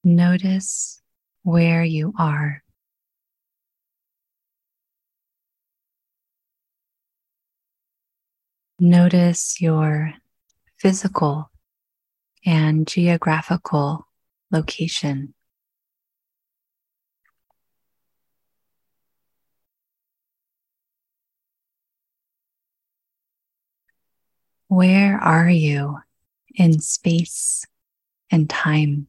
Notice where you are. Notice your physical and geographical location. Where are you in space and time?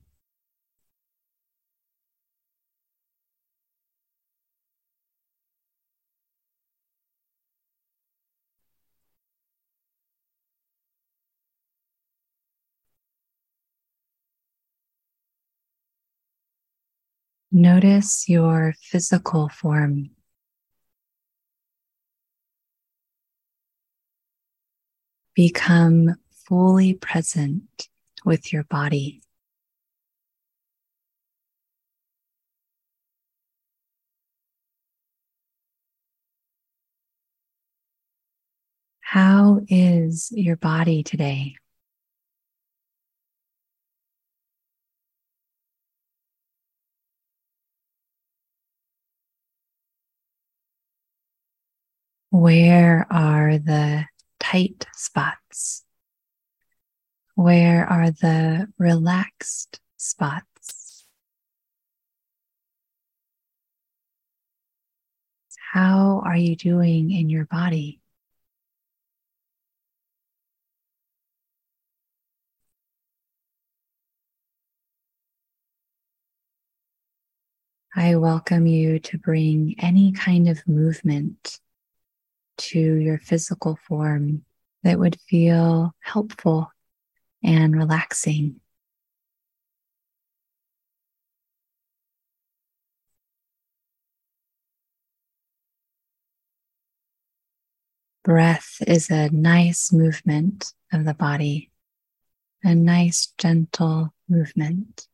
Notice your physical form. Become fully present with your body. How is your body today? Where are the tight spots? Where are the relaxed spots? How are you doing in your body? I welcome you to bring any kind of movement to your physical form that would feel helpful and relaxing. Breath is a nice movement of the body, a nice gentle movement.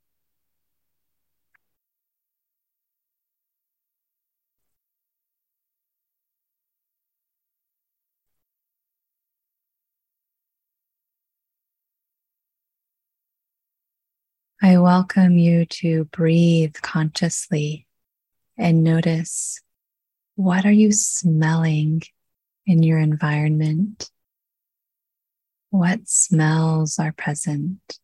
I welcome you to breathe consciously and notice, what are you smelling in your environment? What smells are present?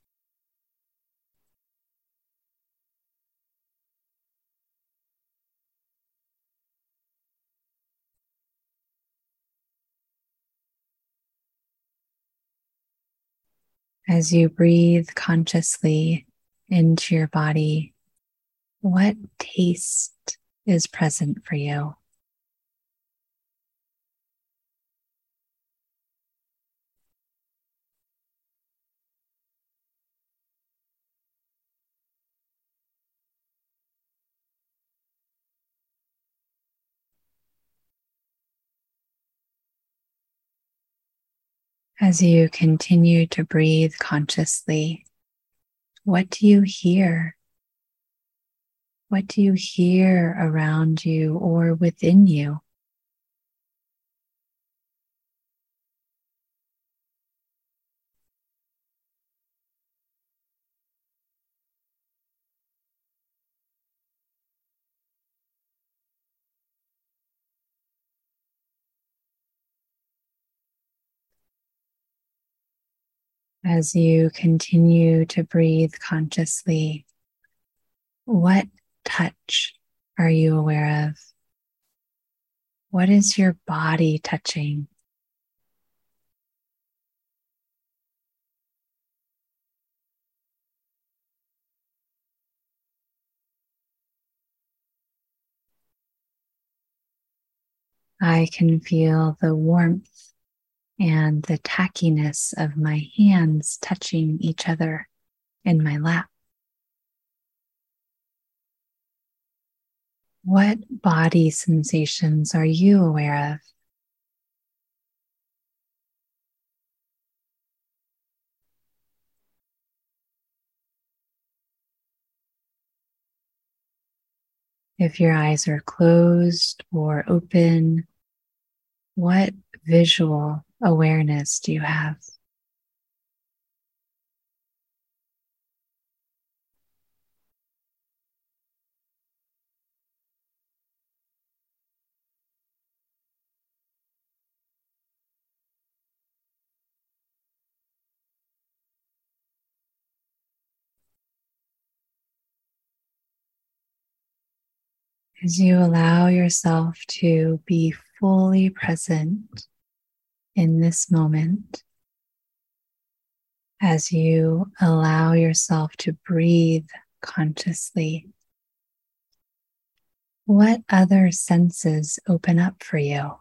As you breathe consciously into your body, what taste is present for you? As you continue to breathe consciously, what do you hear? What do you hear around you or within you? As you continue to breathe consciously, what touch are you aware of? What is your body touching? I can feel the warmth and the tackiness of my hands touching each other in my lap. What body sensations are you aware of? If your eyes are closed or open, what visual awareness do you have? As you allow yourself to be fully present in this moment, as you allow yourself to breathe consciously, what other senses open up for you?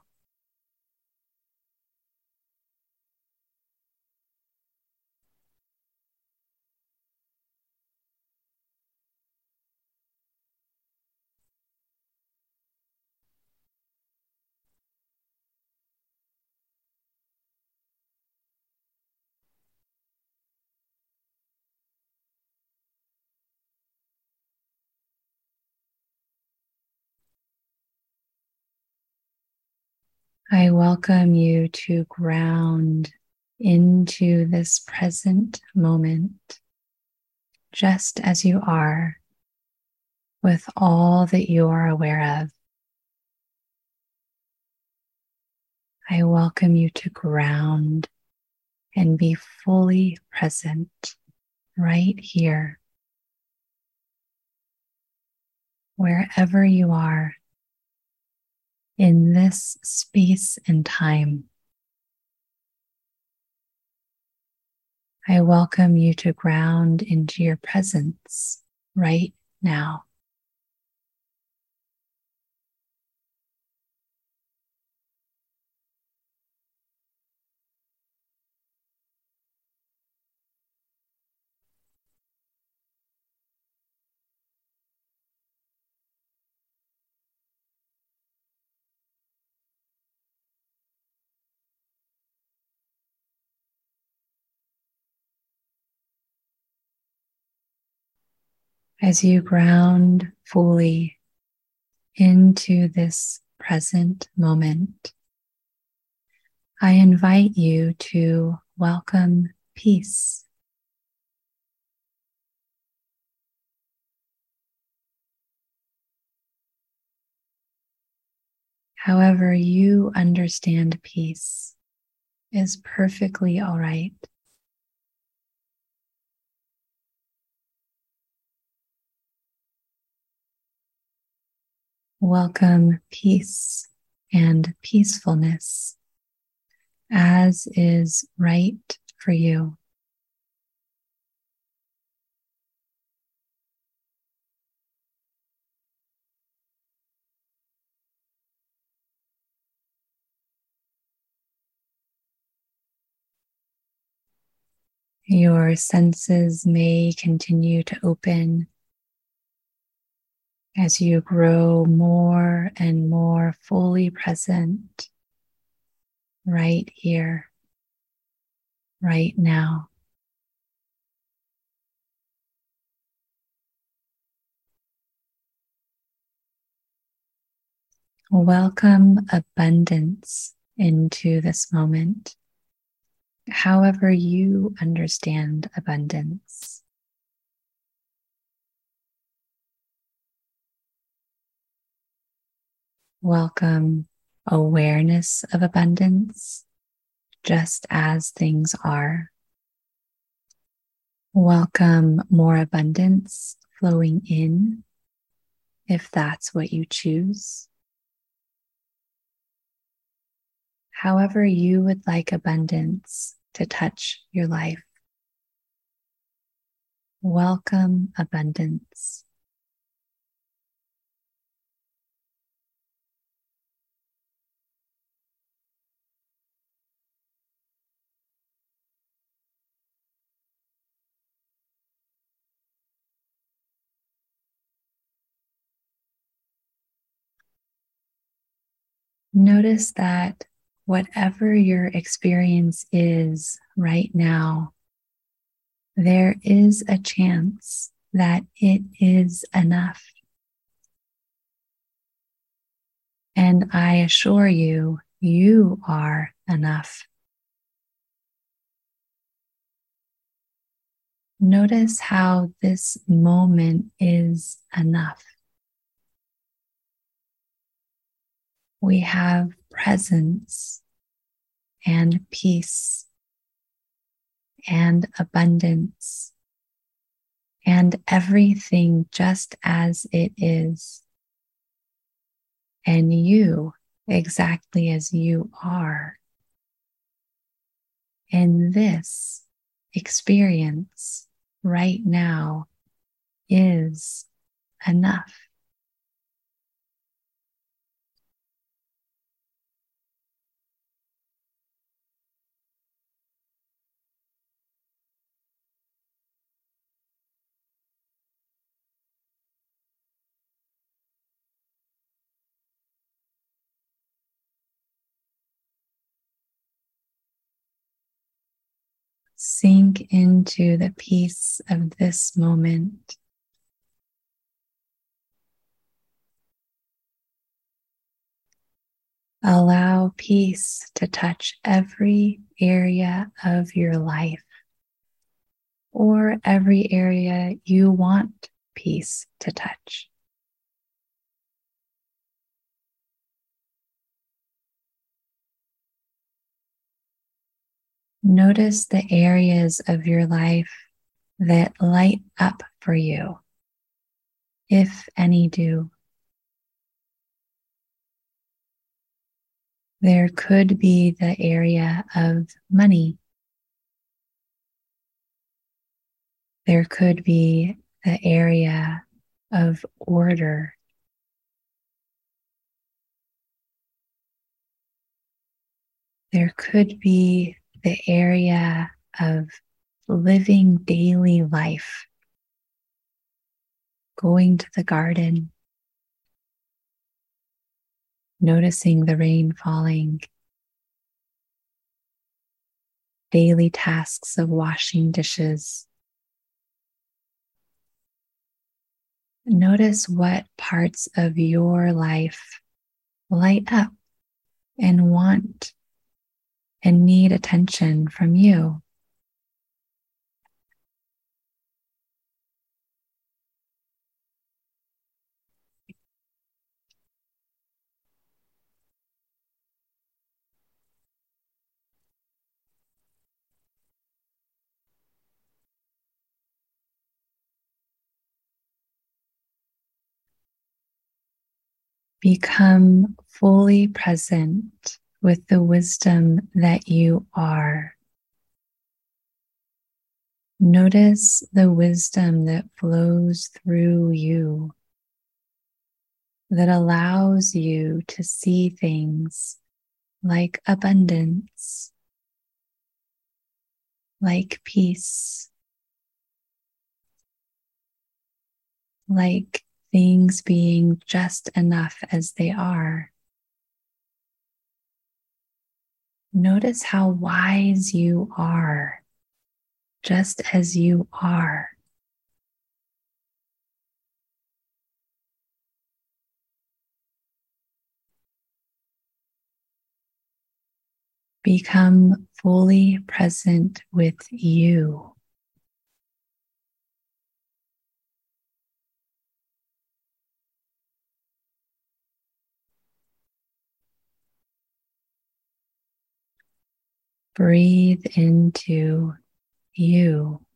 I welcome you to ground into this present moment, just as you are, with all that you are aware of. I welcome you to ground and be fully present right here, wherever you are in this space and time. I welcome you to ground into your presence right now. As you ground fully into this present moment, I invite you to welcome peace. However you understand peace is perfectly all right. Welcome peace and peacefulness as is right for you. Your senses may continue to open as you grow more and more fully present right here, right now. Welcome abundance into this moment, however you understand abundance. Welcome awareness of abundance, just as things are. Welcome more abundance flowing in, if that's what you choose. However you would like abundance to touch your life. Welcome abundance. Notice that whatever your experience is right now, there is a chance that it is enough. And I assure you, you are enough. Notice how this moment is enough. We have presence and peace and abundance and everything just as it is. and you exactly as you are. And this experience right now is enough. Sink into the peace of this moment. Allow peace to touch every area of your life, or every area you want peace to touch. Notice the areas of your life that light up for you, if any do. There could be the area of money. There could be the area of order. There could be the area of living daily life, going to the garden, noticing the rain falling, daily tasks of washing dishes. Notice what parts of your life light up and want and need attention from you. Become fully present with the wisdom that you are. Notice the wisdom that flows through you, that allows you to see things like abundance, like peace, like things being just enough as they are. Notice how wise you are, just as you are. Become fully present with you. Breathe into you.